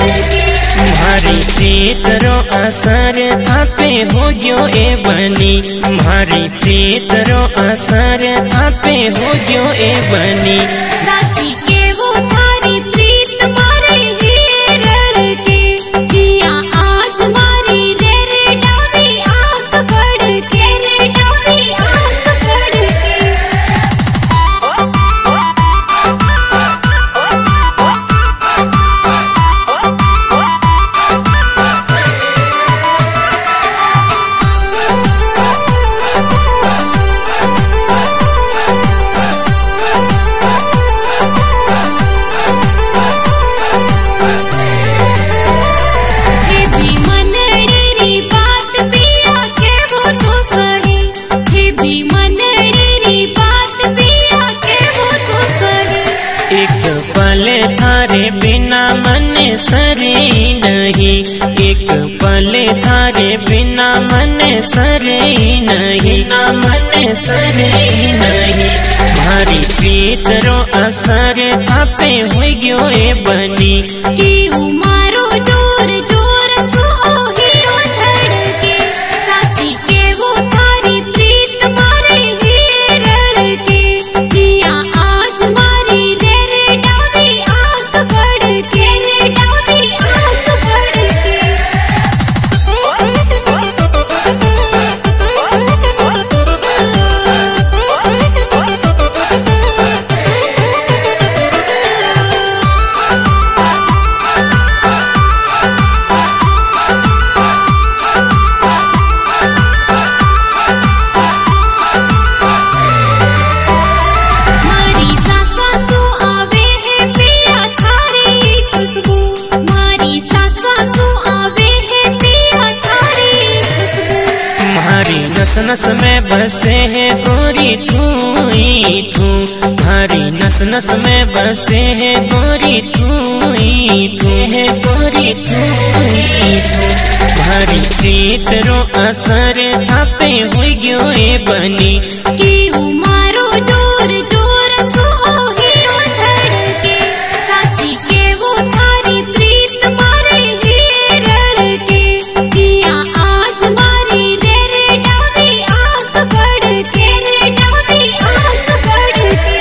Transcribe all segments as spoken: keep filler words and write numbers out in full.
मारी प्रीत रो असर थापे हो गयो ए बनी। मारी प्रीत रो असर थापे हो गयो ए बनी। साची के वो थारी प्रीत मारे हिरल के किया आज मारी रे रे डाली आंख बढ़ के रे डाली आंख बढ़ के। थारे बिना मन सरे नहीं, एक पल थारे बिना मन सरे नहीं, मन सरे नहीं। मारी प्रीत रो असर थापे हो गयो ए बनी। कि मारो जोर जोर सो हिरो धड़के साची के वो थारी प्रीत मारे हिरल के किया आज मारी रे रे डाली आंख बढ़ के रे डाली आंख बढ़ के। नस नस में बसे है गोरी तू ही तू। हरी नस नस में बसे है गोरी तू ही तू है गोरी तू ही तू। हरी प्रीत रो असर थापे हो गयो ए बनी। कि मारो जोर जोर सो हिरो धड़के साची के वो थारी प्रीत मारे हिरल के किया आज मारी रे रे डाली आंख बढ़ के रे डाली आंख बढ़ के।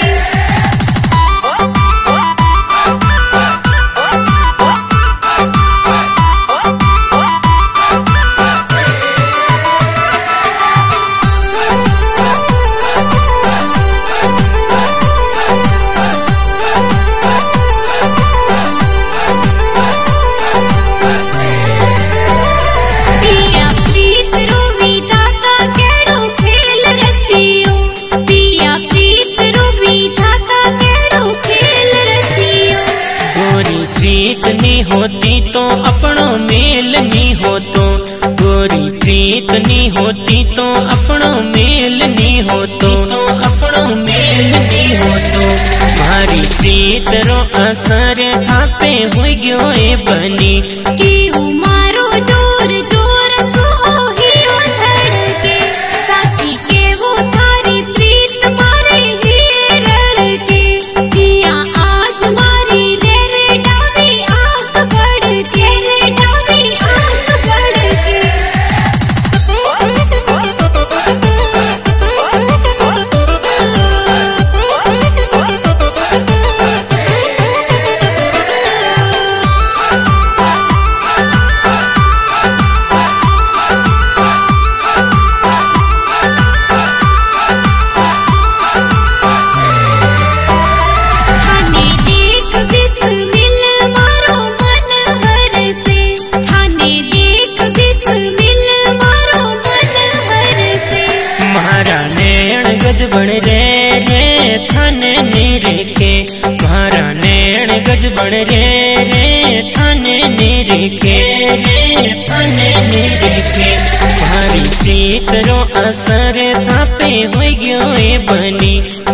प्रीत नी होती तो अपनो मेल नी होतो। गोरी प्रीत नी होती तो अपनो मेल नी होतो, तो अपनो मेल नी होतो। मारी प्रीत रो असर थापे हो गयो ए बनी। कि मारो जोर जोर सो हिरो धड़के साची के वो थारी प्रीत मारे हिरल के किया आज मारी रे रे डाली आंख बढ़ के रे डाली आंख बढ़ के। गज बन रे रे थाने ने रेखे। मारा नैण गज बन रे रे थाने ने रेखे रे थाने ने रेखे। मारी प्रीत रो असर थापे हो गयो ए बनी।